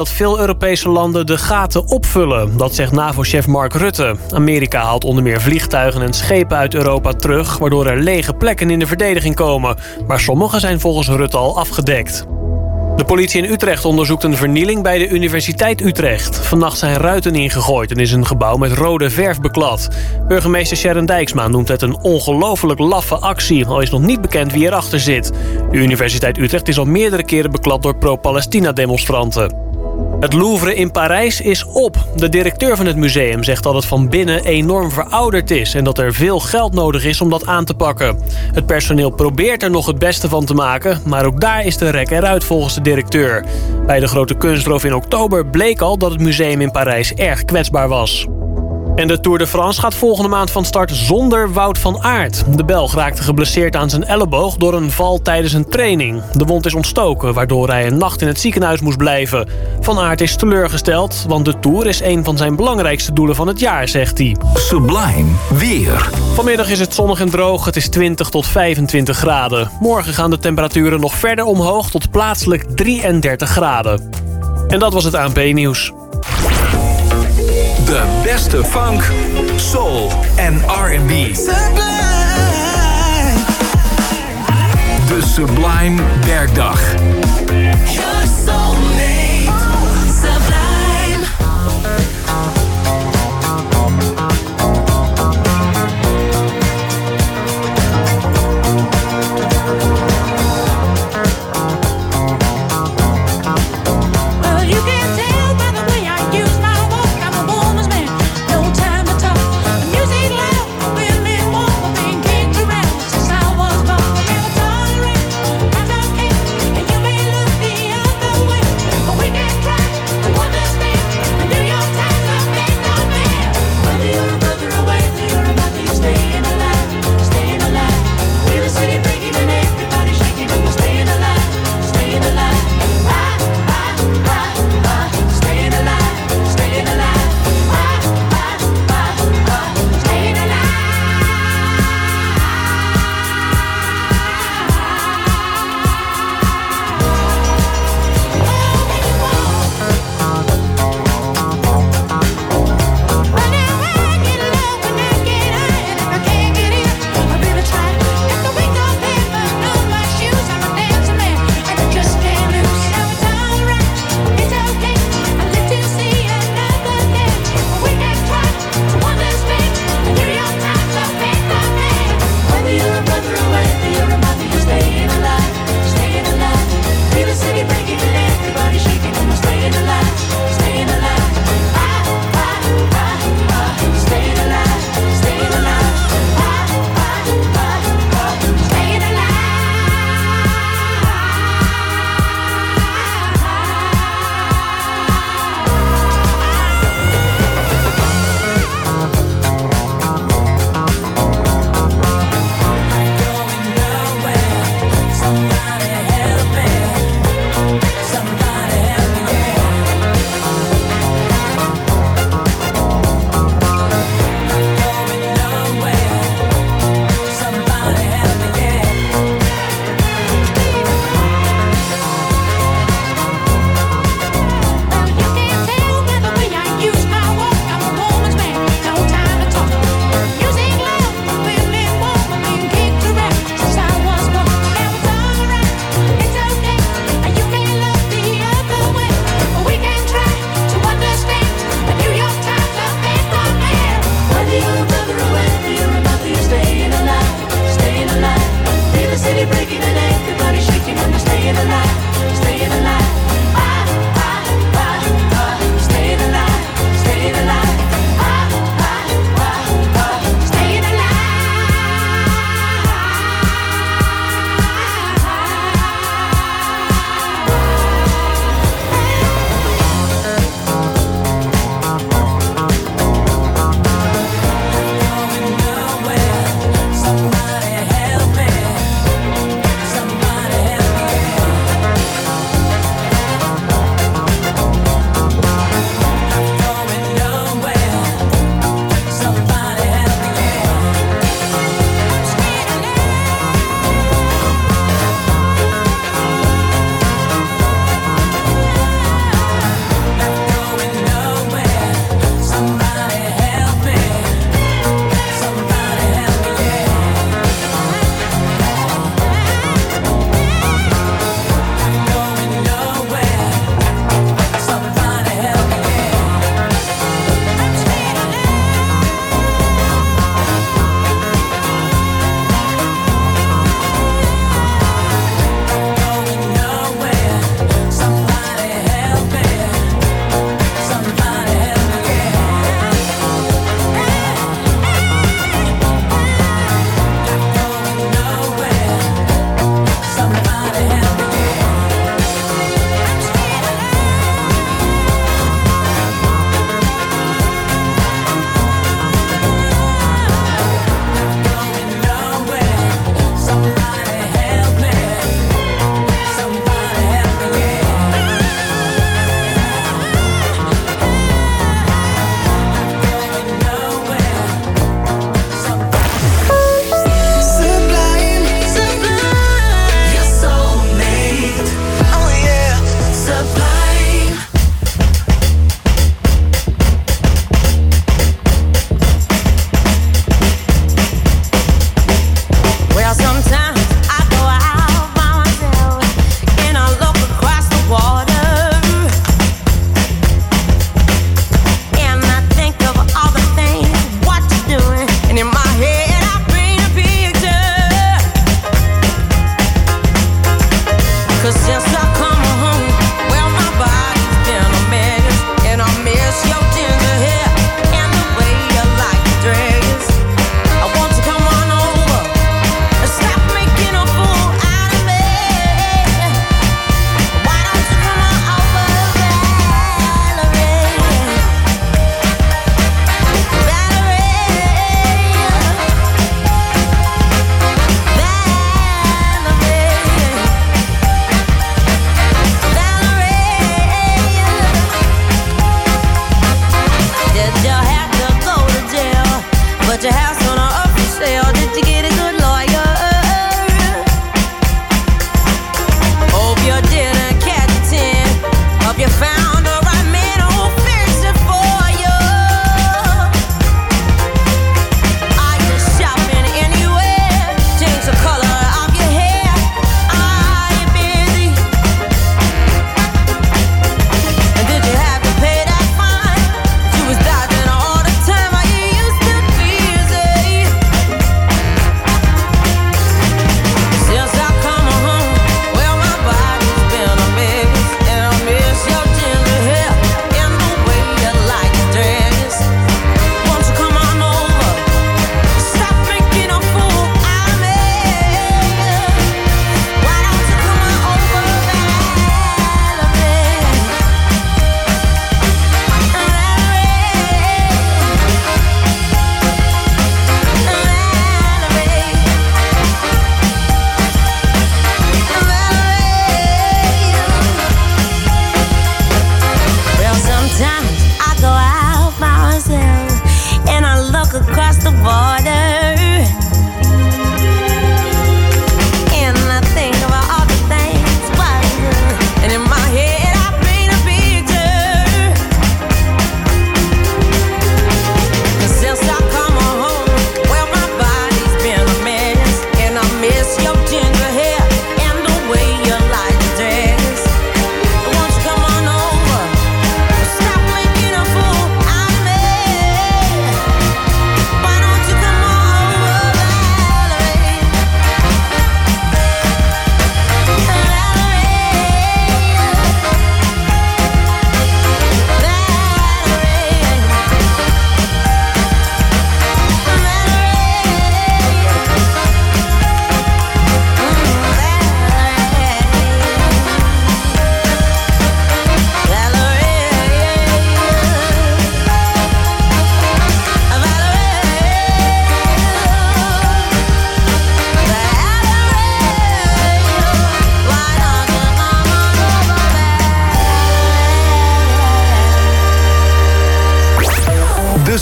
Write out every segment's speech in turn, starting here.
dat veel Europese landen de gaten opvullen. Dat zegt NAVO-chef Mark Rutte. Amerika haalt onder meer vliegtuigen en schepen uit Europa terug, waardoor er lege plekken in de verdediging komen. Maar sommige zijn volgens Rutte al afgedekt. De politie in Utrecht onderzoekt een vernieling bij de Universiteit Utrecht. Vannacht zijn ruiten ingegooid en is een gebouw met rode verf beklad. Burgemeester Sharon Dijksma noemt het een ongelooflijk laffe actie, al is nog niet bekend wie erachter zit. De Universiteit Utrecht is al meerdere keren beklad door pro-Palestina-demonstranten. Het Louvre in Parijs is op. De directeur van het museum zegt dat het van binnen enorm verouderd is en dat er veel geld nodig is om dat aan te pakken. Het personeel probeert er nog het beste van te maken, maar ook daar is de rek eruit volgens de directeur. Bij de grote kunstroof in oktober bleek al dat het museum in Parijs erg kwetsbaar was. En de Tour de France gaat volgende maand van start zonder Wout van Aert. De Belg raakte geblesseerd aan zijn elleboog door een val tijdens een training. De wond is ontstoken, waardoor hij een nacht in het ziekenhuis moest blijven. Van Aert is teleurgesteld, want de Tour is een van zijn belangrijkste doelen van het jaar, zegt hij. Sublime weer. Vanmiddag is het zonnig en droog, het is 20 tot 25 graden. Morgen gaan de temperaturen nog verder omhoog tot plaatselijk 33 graden. En dat was het ANP-nieuws. De beste funk, soul en R&B. De Sublime Werkdag. Your soulmate, Sublime. You can tell by the way I use my walk, I'm a woman's man, no time to talk. Music loud, women walk, being kicked around since I was born. Never tolerate, I don't care, and you may look the other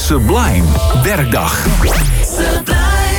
Sublime Werkdag. Sublime.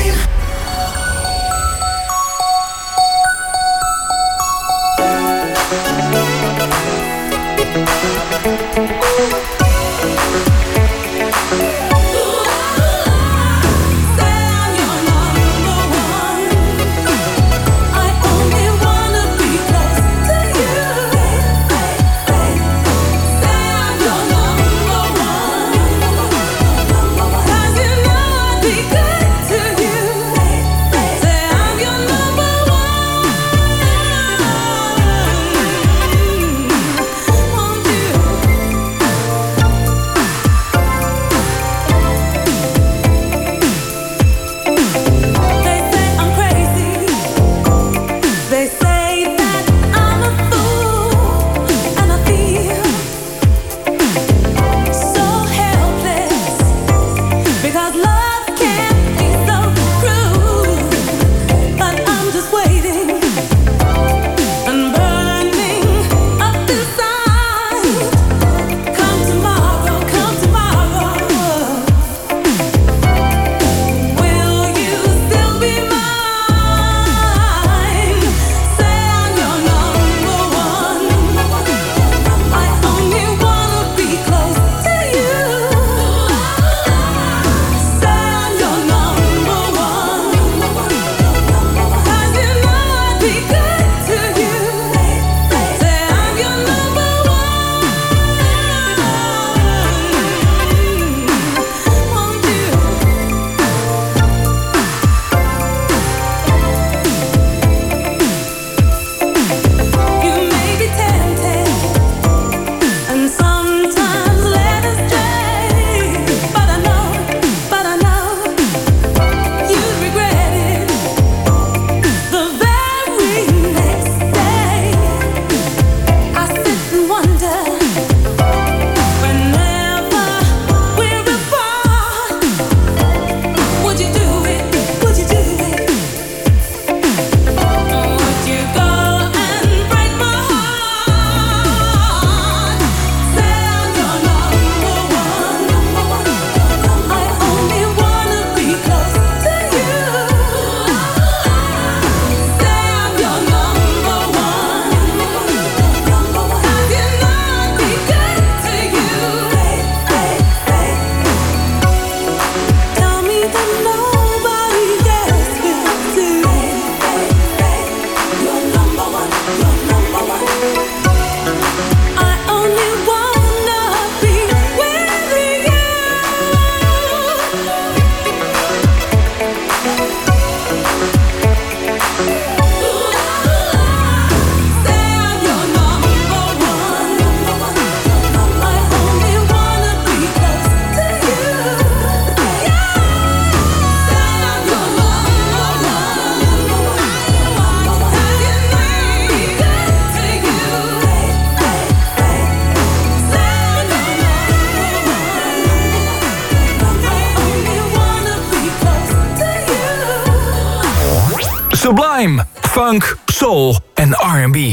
Sublime, funk, soul en R&B.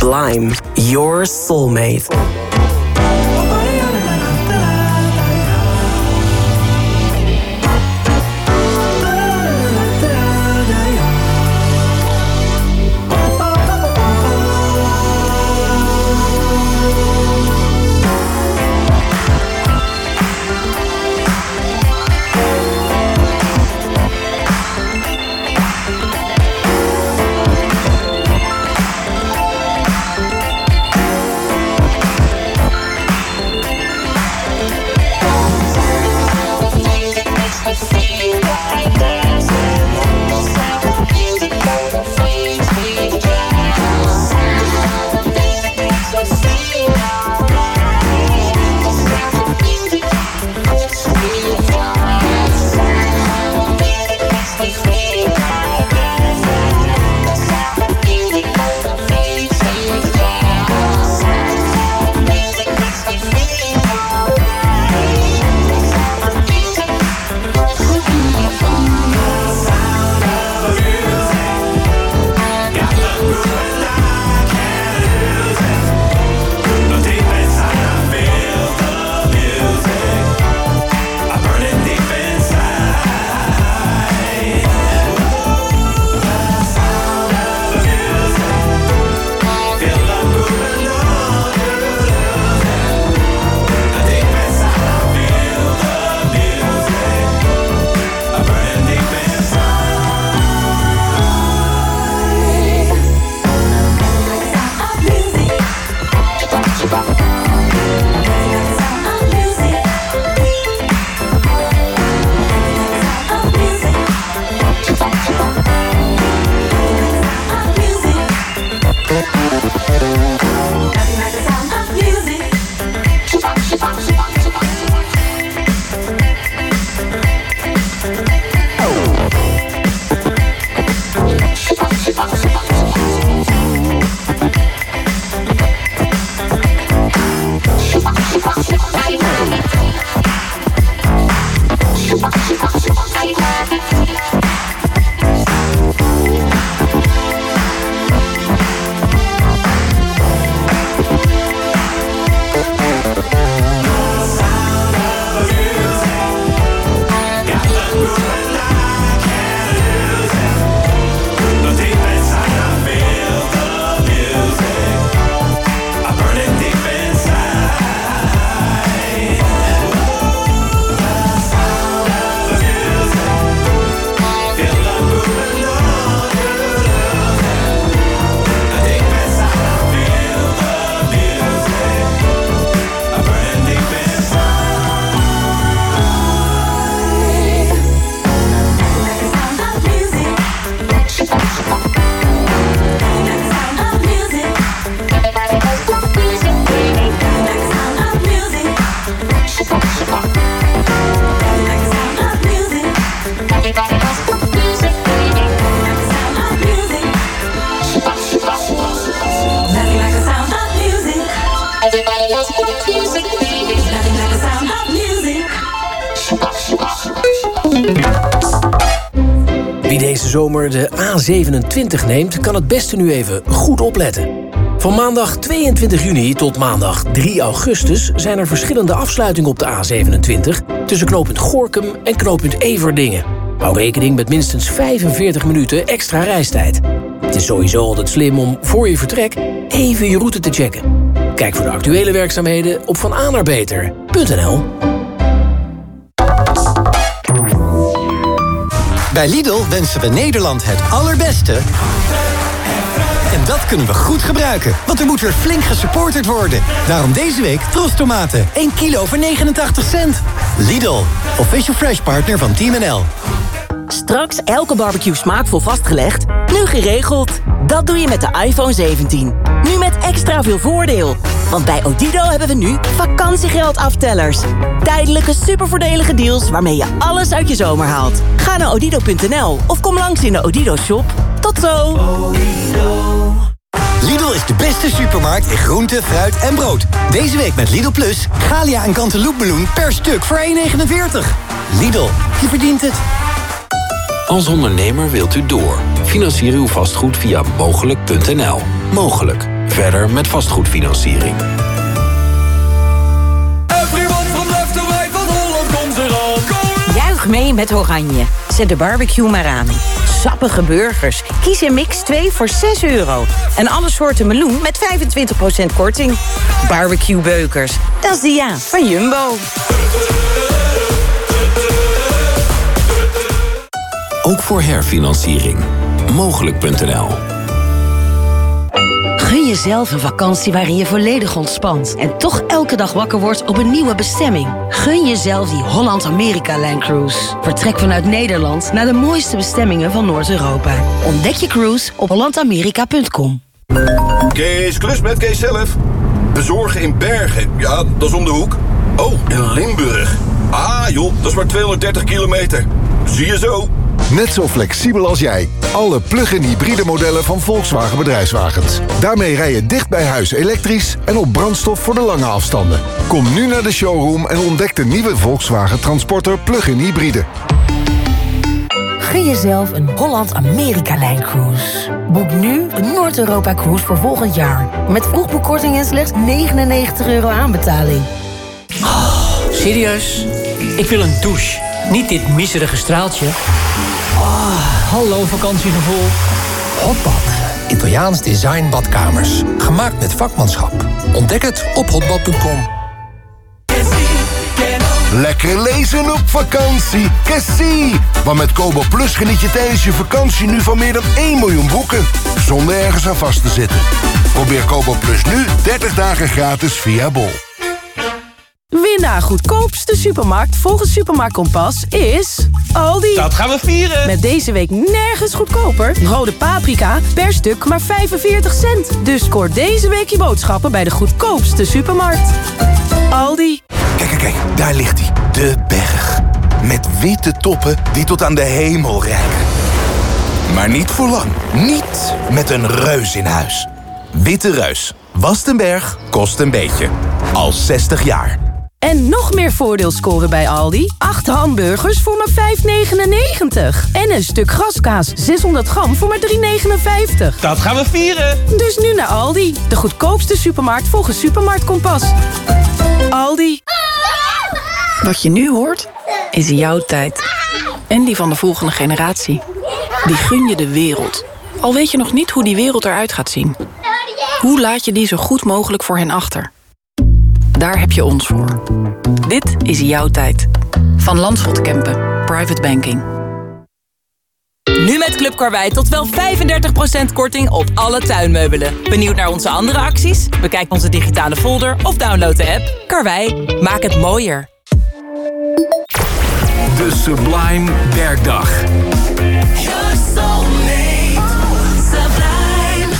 Sublime, your soulmate. Wie deze zomer de A27 neemt, kan het beste nu even goed opletten. Van maandag 22 juni tot maandag 3 augustus... zijn er verschillende afsluitingen op de A27... tussen knooppunt Gorinchem en knooppunt Everdingen. Hou rekening met minstens 45 minuten extra reistijd. Het is sowieso altijd slim om voor je vertrek even je route te checken. Kijk voor de actuele werkzaamheden op vanaannaarbeter.nl. Bij Lidl wensen we Nederland het allerbeste. En dat kunnen we goed gebruiken, want er moet weer flink gesupporterd worden. Daarom deze week Tros tomaten, 1 kilo voor 89 cent. Lidl, official fresh partner van Team NL. Straks elke barbecue smaakvol vastgelegd, nu geregeld. Dat doe je met de iPhone 17. Nu met extra veel voordeel. Want bij Odido hebben we nu vakantiegeld aftellers. Tijdelijke supervoordelige deals waarmee je alles uit je zomer haalt. Ga naar odido.nl of kom langs in de Odido shop. Tot zo! Lidl is de beste supermarkt in groente, fruit en brood. Deze week met Lidl Plus, Galia en Cantaloupemeloen per stuk voor 1,49. Lidl, je verdient het. Als ondernemer wilt u door. Financier uw vastgoed via mogelijk.nl. Mogelijk. Verder met vastgoedfinanciering. Juich mee met Oranje. Zet de barbecue maar aan. Sappige burgers. Kies een mix 2 voor €6. En alle soorten meloen met 25% korting. Barbecue beukers. Dat is de ja van Jumbo. Ook voor herfinanciering. Mogelijk.nl. Gun jezelf een vakantie waarin je volledig ontspant en toch elke dag wakker wordt op een nieuwe bestemming. Gun jezelf die Holland-Amerika-lijncruise. Vertrek vanuit Nederland naar de mooiste bestemmingen van Noord-Europa. Ontdek je cruise op hollandamerika.com. Kees, klus met Kees zelf. Bezorgen in Bergen, ja, dat is om de hoek. Oh, in Limburg. Ah joh, dat is maar 230 kilometer. Zie je zo. Net zo flexibel als jij. Alle plug-in hybride modellen van Volkswagen Bedrijfswagens. Daarmee rij je dicht bij huis elektrisch en op brandstof voor de lange afstanden. Kom nu naar de showroom en ontdek de nieuwe Volkswagen Transporter plug-in hybride. Gun jezelf een Holland-Amerika-lijncruise. Boek nu de Noord-Europa-cruise voor volgend jaar. Met vroegboekkorting en slechts €99 aanbetaling. Serieus? Ik wil een douche. Niet dit miserige straaltje. Hallo vakantiegevoel. Hotbad. Italiaans design badkamers. Gemaakt met vakmanschap. Ontdek het op hotbad.com. Lekker lezen op vakantie. Cassie! Want met Kobo Plus geniet je tijdens je vakantie nu van meer dan 1 miljoen boeken. Zonder ergens aan vast te zitten. Probeer Kobo Plus nu 30 dagen gratis via Bol. Win naar goedkoopste supermarkt volgens Supermarkt Kompas is Aldi. Dat gaan we vieren. Met deze week nergens goedkoper. Rode paprika per stuk maar 45 cent. Dus scoor deze week je boodschappen bij de goedkoopste supermarkt. Aldi. Kijk, daar ligt hij. De berg. Met witte toppen die tot aan de hemel reiken. Maar niet voor lang. Niet met een reus in huis. Witte Reus. Wast een berg, kost een beetje. Al 60 jaar. En nog meer voordeel scoren bij Aldi. 8 hamburgers voor maar €5,99. En een stuk graskaas 600 gram voor maar €3,59. Dat gaan we vieren. Dus nu naar Aldi. De goedkoopste supermarkt volgens Supermarkt Kompas. Aldi. Wat je nu hoort, is jouw tijd. En die van de volgende generatie. Die gun je de wereld. Al weet je nog niet hoe die wereld eruit gaat zien. Hoe laat je die zo goed mogelijk voor hen achter? Daar heb je ons voor. Dit is jouw tijd. Van Landschot Kempen. Private Banking. Nu met Club Karwei tot wel 35% korting op alle tuinmeubelen. Benieuwd naar onze andere acties? Bekijk onze digitale folder of download de app. Karwei, maak het mooier. De Sublime Werkdag. You're so late, Sublime.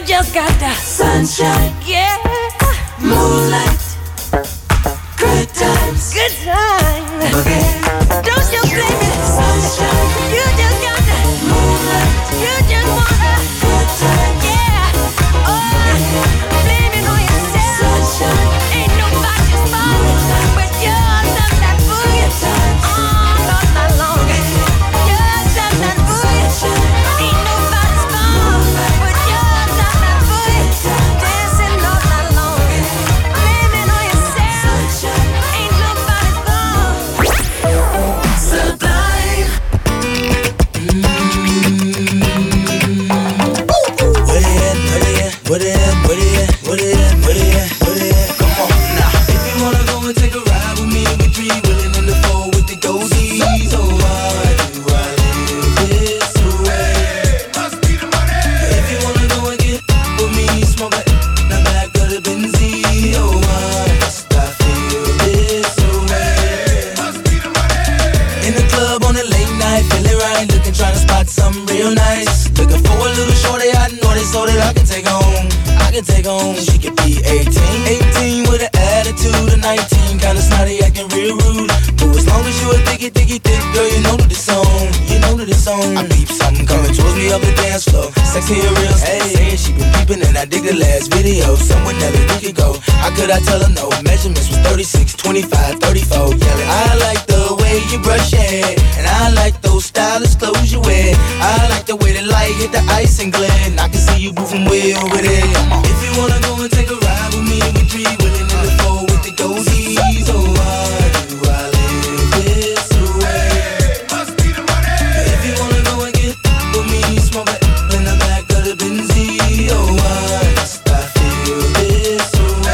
just got the Sunshine, yeah, moonlight, good times, good time. Don't you blame me. Sunshine, You just got the moonlight, you just wanna, good times, yeah. Oh, blame it on yourself. sunshine, Ain't nobody's fault but yours and that boogie. Oh, not that long. Yours and that boogie. Ain't nobody's fault but yours and that boogie. Dancing all night long. Blame it on yourself. Ain't nobody's fault. sublime. Come on now. If you wanna go and take a ride with me, we three willing in the four with the goldies. So why do I live this way? Must be the money. If you wanna go and get with me, smoke it in the back of the Benzie. Oh, why must I feel this way? Must be the money. In the club on a late night, feeling right, looking, trying to spot something real nice. Looking for a little shorty I know this so that I can take home. She could be 18 with an attitude of 19, kinda snotty, acting real rude. But as long as you a thick girl, you know that it's on. I peep something coming towards me up the dance floor. Sexy and real, saying she been peeping and I dig the last video. Somewhere never we could go. How could I tell her no? Measurements was 36, 25, 34. Yelling, I like the way you brush your hair, and I like those stylish clothes you wear. I like the way the light hit the ice and glint. I can see you moving way over there. If you wanna go and take a ride with me, we three willing in the four with the goldies. Oh, why do I live this way? Must be the money. If you wanna go and get with me, smoke it in the back of the Benzie. Oh, why must I feel this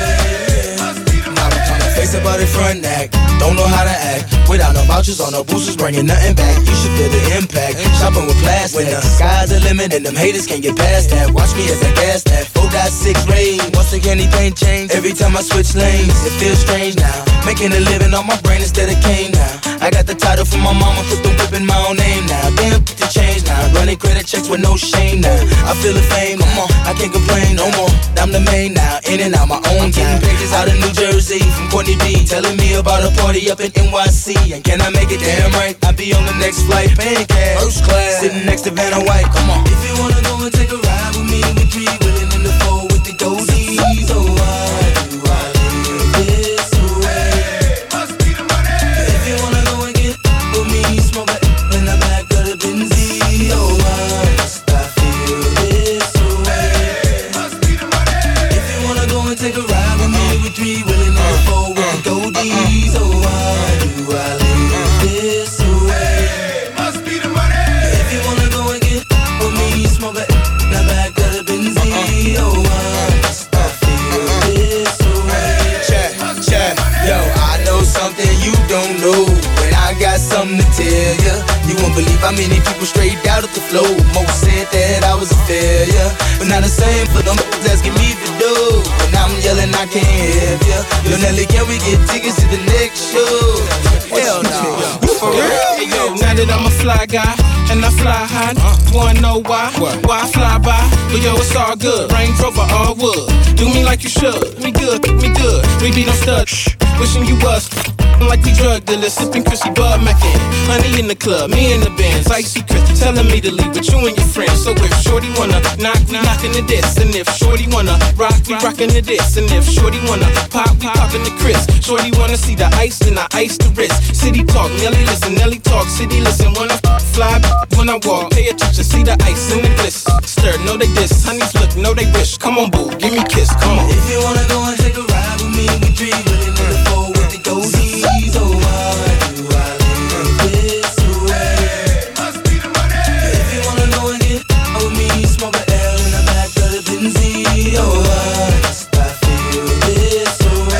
way? Must be the money. Now I'm face about it front act, don't know how to act. Without no vouchers or no boosters, bringing nothing back. You should feel the impact. Shopping with plastic. When the sky's the limit and them haters can't get past that. Watch me as I gas that 4.6 rain. Once again, anything change. Every time I switch lanes, it feels strange now. Making a living on my brain instead of cane now. I got the title from my mama, put the whip in my own name now. Damn, the change now. Running credit checks with no shame now. I feel the fame, come on, I can't complain no more. I'm the main now, in and out my own time. Pages out of New Jersey from Courtney B, telling me about a party up in NYC. And can I make it damn right? I'll be on the next flight, paying cash, first class, sitting next to Vanna White. Come on. If you wanna go and take a ride with me, we three willing in the four with the goldies. Oh, why do I live this way? Must be the money. If you wanna go and get with me, smoke it in the back of the Benzie. Oh, why must I feel this way? Must be the money. If you wanna go and take a ride with me, we three willing in the four with the goldies. Oh, why do I live this way? Must be the money. If you wanna go and get with me, smoke it in the back of the Benzie. Oh, why must I feel this way? Check. Yo, I know something you don't know, but I got something to tell ya. You won't believe how many people straight out of the flow. Most said that I was a failure, but not the same for them asking me to do. When I'm yelling, I can't help ya. Yo, Nelly, can we get tickets to the next show? Hell no. You for real? Hey, yo, now that I'm a fly guy and I fly high, wanna know why? Why I fly by? But yo, it's all good. Range Rover, all wood. Do me like you should. Me good. We be no studs. Wishing you was like we drug dealers, sipping Chrissy Bud Mackin. Honey in the club, me in the bands, icy Chris telling me to leave with you and your friends. So if Shorty wanna knock, we knockin' the diss. And if Shorty wanna rock, we rockin' the diss. And if Shorty wanna pop, we poppin' the Chris. Shorty wanna see the ice, then I ice the wrist. City talk, Nelly listen, Nelly talk, city listen. When I fly, when I walk, pay attention, see the ice in the bliss. Stir, know they diss, honeys look, know they wish. Come on, boo, give me a kiss, come on. If you wanna go and take a ride with me, we three willing in the four with the goldies. Oh, why do I live this way? Must be the money. If you wanna go and get with me, smoke a L in the back of the Benzie. Oh, why must I feel this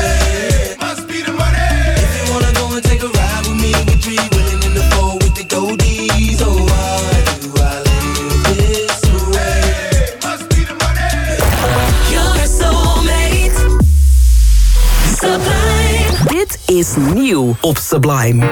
way? Must be the money. If you wanna go and take a ride with me, we three willing in the four with the goldies. Oh, why do I live this way? Must be the money. Your soulmate. Sublime. Dit is nieuw op Sublime.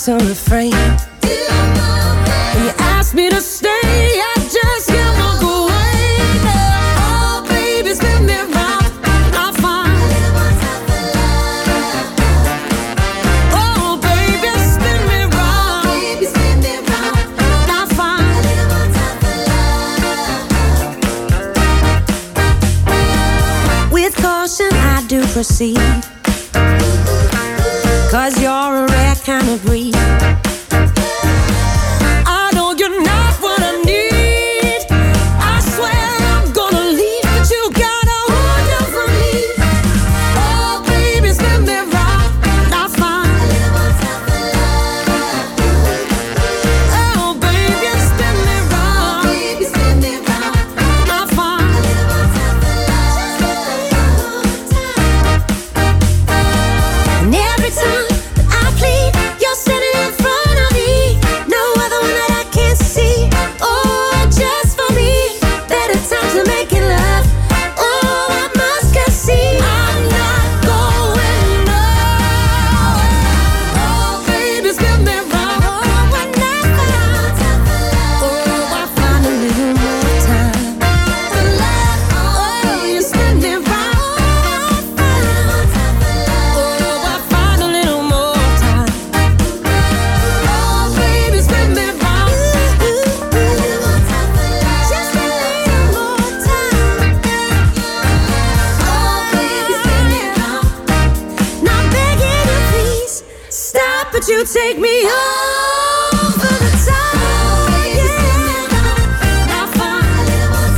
to refrain. When you ask me to stay, I just can't walk away. Oh, baby, spin me round, I'm fine. Oh, baby, spin me round, I'm fine. With caution, I do proceed. 'Cause you're a rare kind of breed. I know you're not what I need. I swear I'm gonna leave, but you gotta hold on for me. Oh, baby, spin me round, I'm fine. Oh, baby, spin me round, I'm fine. And every time I plead, you're standing in front of me. No other one that I can't see. Oh, just for me. Better time to make it love. Oh, I must concede. I'm not going nowhere. Oh, baby, spin me round. Oh, I find a little more time. Oh, you spin me round. Oh, I find a little more time. Oh, baby, spin me round. Just a little more time. Oh, baby, spin me round. Not begging you, please stop, but you take me over the top. Yeah, I'm fine.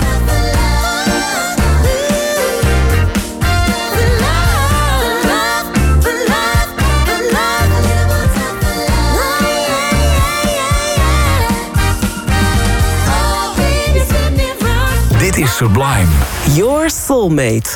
For love. Oh, baby, spin me round. Dit is Sublime. Your Soulmate.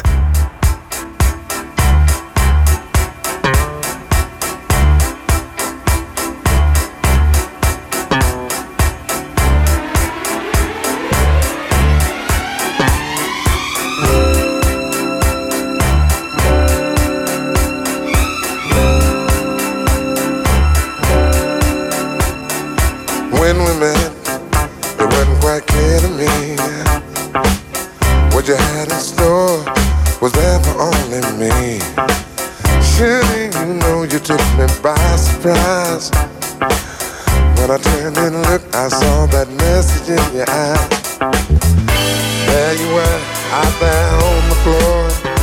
When we met, it wasn't quite clear to me what you had in store was there for only me. Surely you know you took me by surprise. When I turned and looked, I saw that message in your eye. There you were, out there on the floor.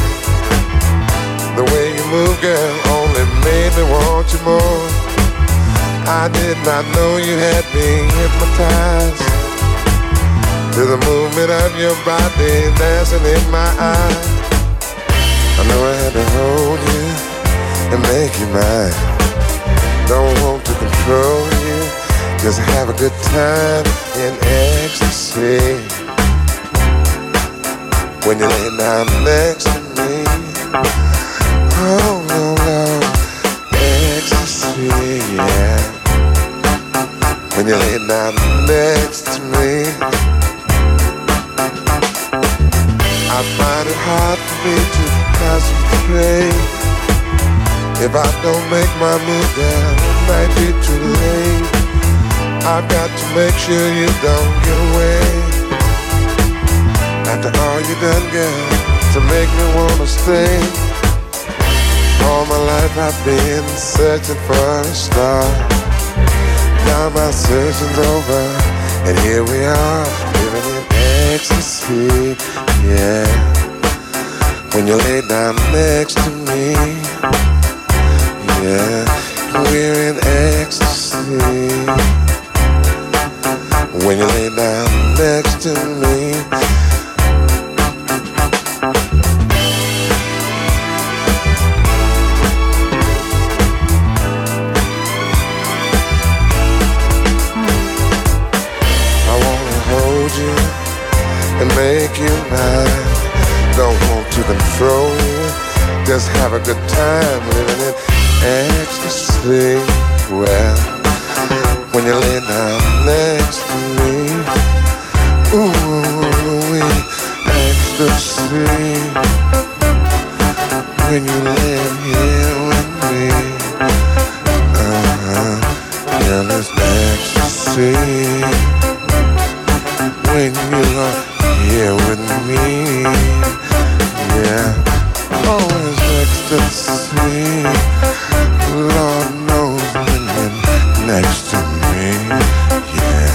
The way you move, girl, only made me want you more. I did not know you had me hypnotized to the movement of your body dancing in my eyes. I know I had to hold you and make you mine. Don't want to control you, just have a good time in ecstasy. When you lay down next to me, oh no, ecstasy, yeah. When you lay down next to me, I find it hard for me to concentrate. If I don't make my move, then it might be too late. I've got to make sure you don't get away. After all you done, girl, to make me wanna stay. All my life I've been searching for a star. Now my searching's over, and here we are, living in ecstasy, yeah. When you lay down next to me, yeah, we're in ecstasy. When you lay down next to me, and make you mine. Don't want to control you, just have a good time living in ecstasy. Well, when you lay down next to me, ooh, ecstasy. When you lay here with me, ecstasy when you're here with me. Yeah, oh, it's ecstasy. Lord knows when you're next to me. Yeah.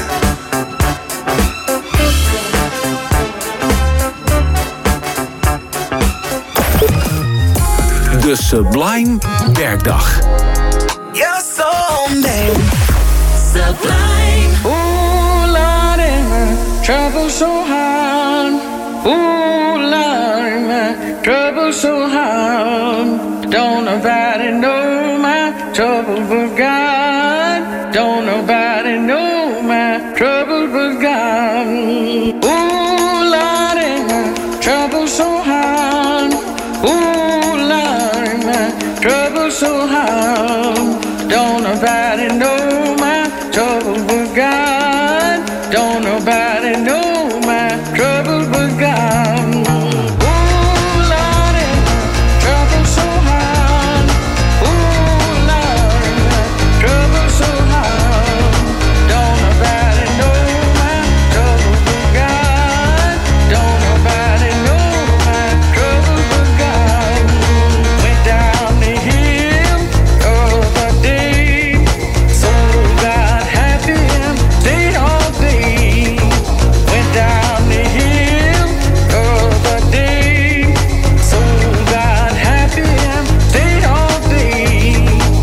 De Sublime Werkdag. You're so mean. Sublime. Ooh, Lordy, my trouble so hard. Ooh, Lordy, my trouble so hard. Don't nobody know my trouble but God. Don't nobody know my trouble but God. Ooh, Lordy, my trouble so hard. Ooh, Lordy, my trouble so hard. Don't nobody know my trouble but God. Don't nobody know my trouble but God. Ooh, Lordy, my trouble so hard. Ooh, Lordy, my trouble so hard. Don't nobody know my trouble but God. Don't nobody know my trouble but God. Went down the hill of a day, so got happy and stayed all day. Went down the hill of a day, so got happy and stayed all day.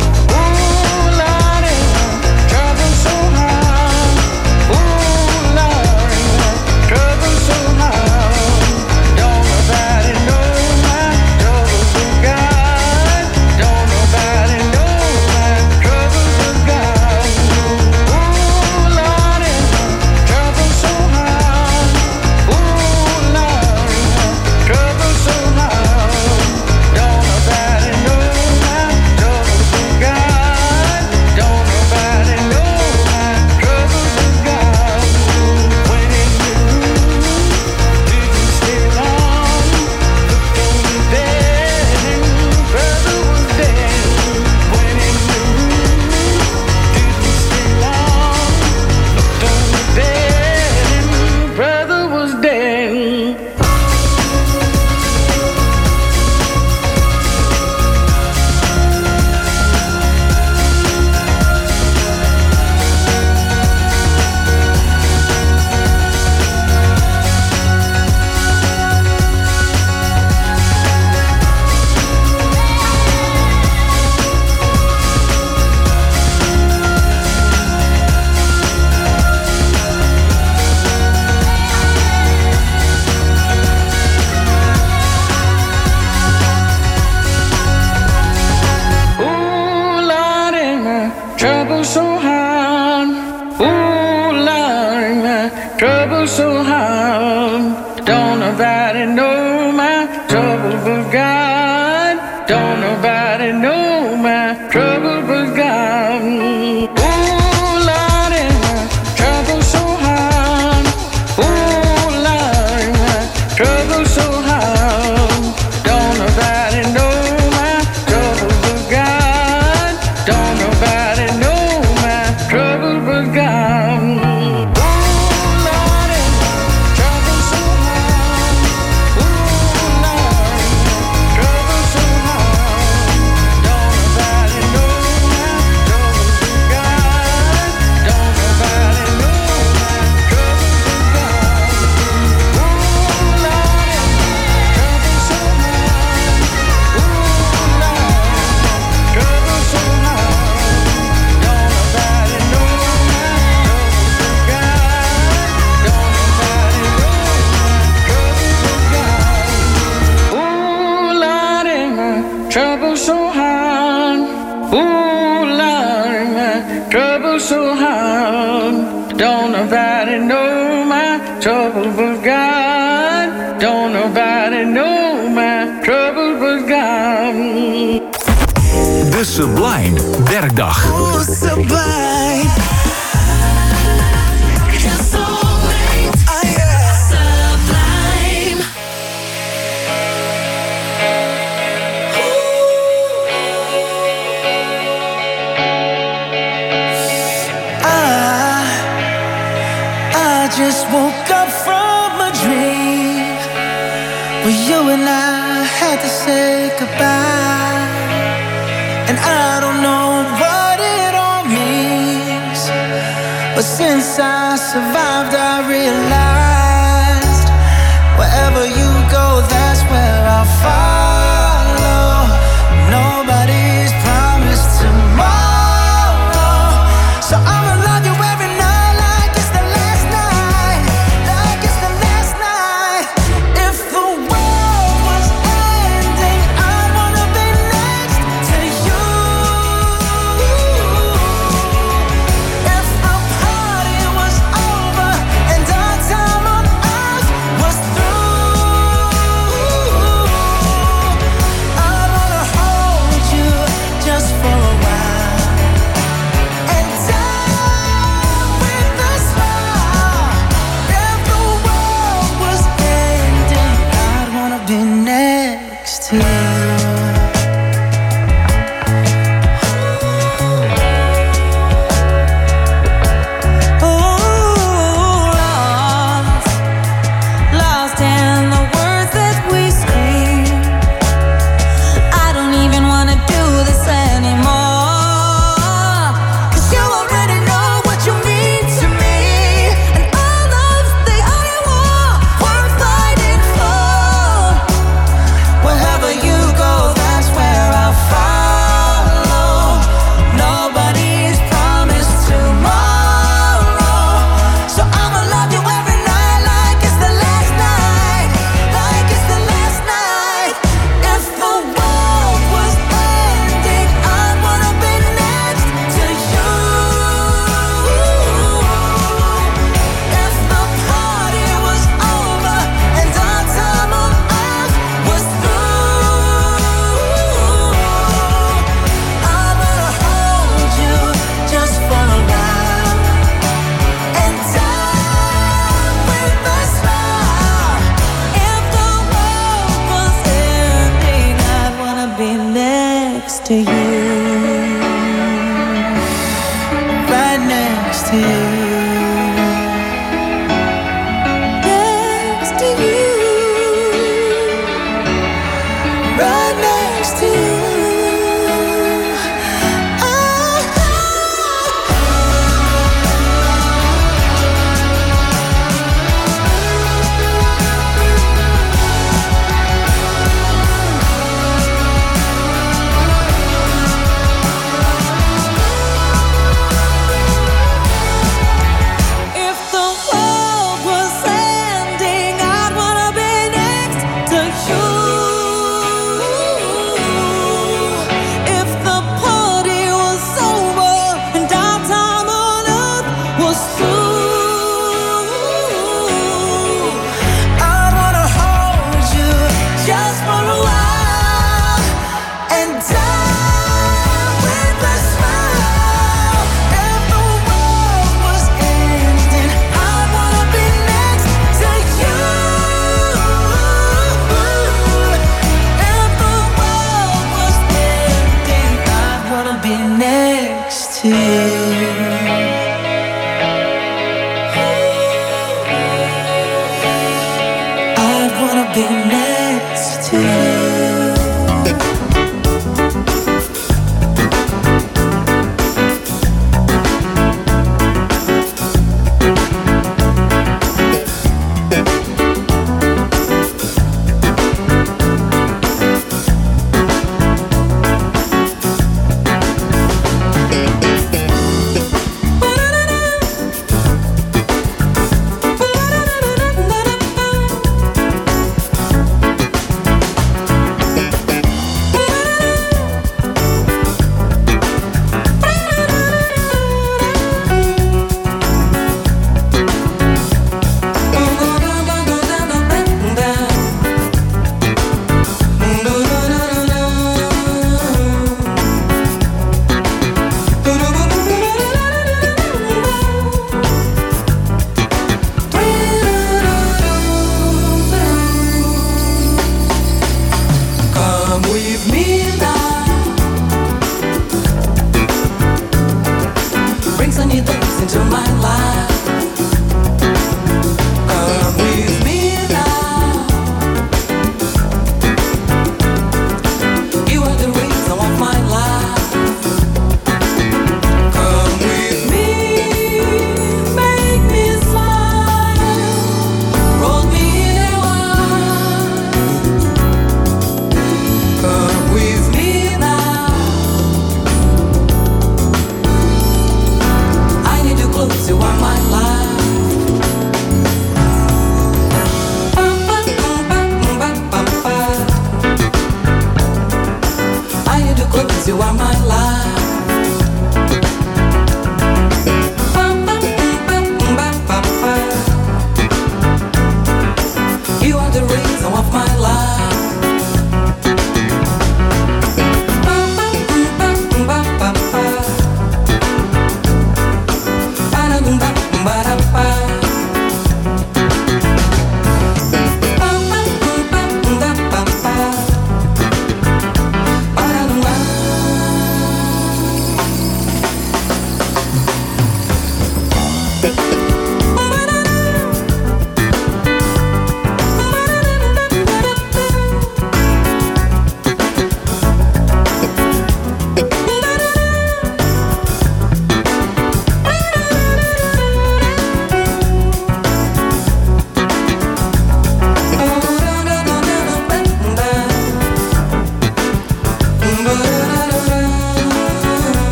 Ooh, Lordy, trouble so hard. Ooh, Lordy, trouble so hard. Don't nobody know my trouble but God. Don't nobody know my trouble but God. Ooh, Lordy, trouble so hard. Ooh, Lordy, trouble so hard. Don't nobody know my trouble but God. Don't nobody know my trouble but God. When in the room, didn't stay long. Looked on the bed and brother was dead. When in the room, didn't stay long. Looked on the bed and brother was dead. Ooh, Lordy, my trouble so hard. Ooh, Lordy, my trouble so hard. Don't nobody know my trouble but God. Don't nobody know my trouble but God. Ooh, Lordy, my trouble so hard. Ooh, Lordy, my trouble so hard. Don't nobody know my trouble but God. Don't nobody know my trouble but God. Ooh, Lordy, trouble so hard. Ooh, Lordy, trouble so hard. Don't nobody know my trouble but God. Don't nobody know my trouble but God. Ooh, Lordy, trouble so hard. Ooh, Lordy, trouble so hard. Don't nobody know my trouble but God. Don't nobody know my trouble but God. Ooh, Lordy, my trouble so hard. Ooh, Lordy, my trouble so hard. Don't nobody know my trouble but God. Don't nobody know my trouble but God. De Sublime Werkdag. Ooh, Sublime. just woke up from a dream where you and I had to say goodbye. And I don't know what it all means, but since I survived I realized wherever you go, that's where I'll follow. Nobody's promised tomorrow, so I'ma love you every night like it's the last night, like it's the last night. If the world was ending, I wanna be next to you. If the party was over and our time on earth was through, I wanna hold you just for a while and die with a smile. If the world was ending, I'd wanna be next to you. Lost in the words that we scream. I don't even wanna do this anymore, 'cause you already know what you mean to me, and all of the only war worth fighting for. Wherever you go, that's where I'll follow. Nobody's promised tomorrow, so I'ma love you every night like it's the last night, like it's the last night. If the world was ending, I'd wanna be next to you. If the party was over and our time on earth was through, I wanna hold you just for a while and die with a smile. If the world was ending, I'd wanna be next to you, right next to you, next to you, right next to you. If the world was ending, I'd wanna be next to you. If the party was over and our time on earth was through, I'd wanna hold you just for a while and die with a smile. If the world was ending, I'd wanna be next to you. If the world was ending, I'd wanna be next to you. I'd wanna be next to you. into my life.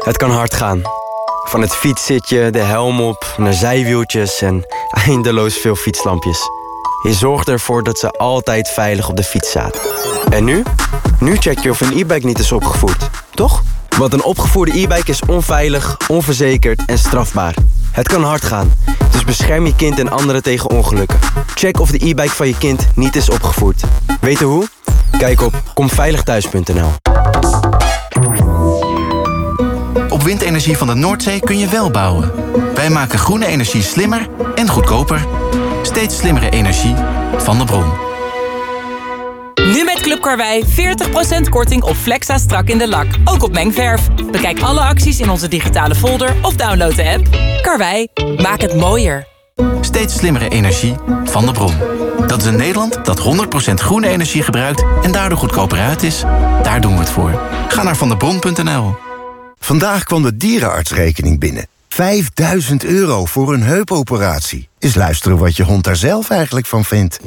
Het kan hard gaan. Van het fietszitje, de helm op, naar zijwieltjes en eindeloos veel fietslampjes. Je zorgt ervoor dat ze altijd veilig op de fiets zaten. En nu? Nu check je of een e-bike niet is opgevoerd, toch? Want een opgevoerde e-bike is onveilig, onverzekerd en strafbaar. Het kan hard gaan, dus bescherm je kind en anderen tegen ongelukken. Check of de e-bike van je kind niet is opgevoerd. Weten hoe? Kijk op komveiligthuis.nl. Op windenergie van de Noordzee kun je wel bouwen. Wij maken groene energie slimmer en goedkoper. Steeds slimmere energie van de bron. Nu met Club Karwei 40% korting op Flexa strak in de lak. Ook op mengverf. Bekijk alle acties in onze digitale folder of download de app. Karwei, maak het mooier. Steeds slimmere energie van de bron. Dat is een Nederland dat 100% groene energie gebruikt en daardoor goedkoper uit is. Daar doen we het voor. Ga naar vandebron.nl. Vandaag kwam de dierenartsrekening binnen. €5.000 voor een heupoperatie. Eens luisteren wat je hond daar zelf eigenlijk van vindt.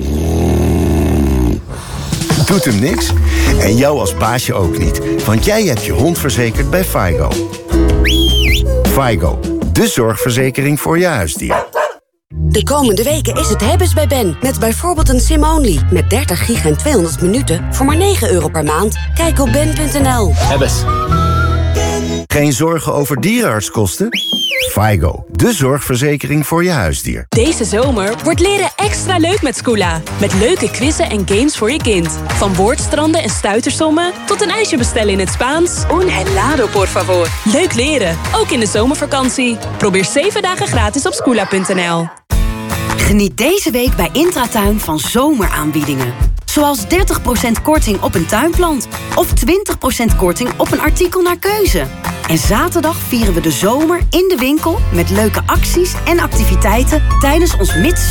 Doet hem niks? En jou als baasje ook niet. Want jij hebt je hond verzekerd bij Faigo. Faigo, de zorgverzekering voor je huisdier. De komende weken is het hebben's bij Ben. Met bijvoorbeeld een sim-only. Met 30 gig en 200 minuten voor maar €9 per maand. Kijk op ben.nl. Hebbes. Geen zorgen over dierenartskosten? Faigo, de zorgverzekering voor je huisdier. Deze zomer wordt leren extra leuk met Scoola. Met leuke quizzen en games voor je kind. Van woordstranden en stuitersommen tot een ijsje bestellen in het Spaans. Un helado, por favor. Leuk leren, ook in de zomervakantie. Probeer 7 dagen gratis op Scoola.nl. Geniet deze week bij Intratuin van zomeraanbiedingen. Zoals 30% korting op een tuinplant. Of 20% korting op een artikel naar keuze. En zaterdag vieren we de zomer in de winkel met leuke acties en activiteiten tijdens ons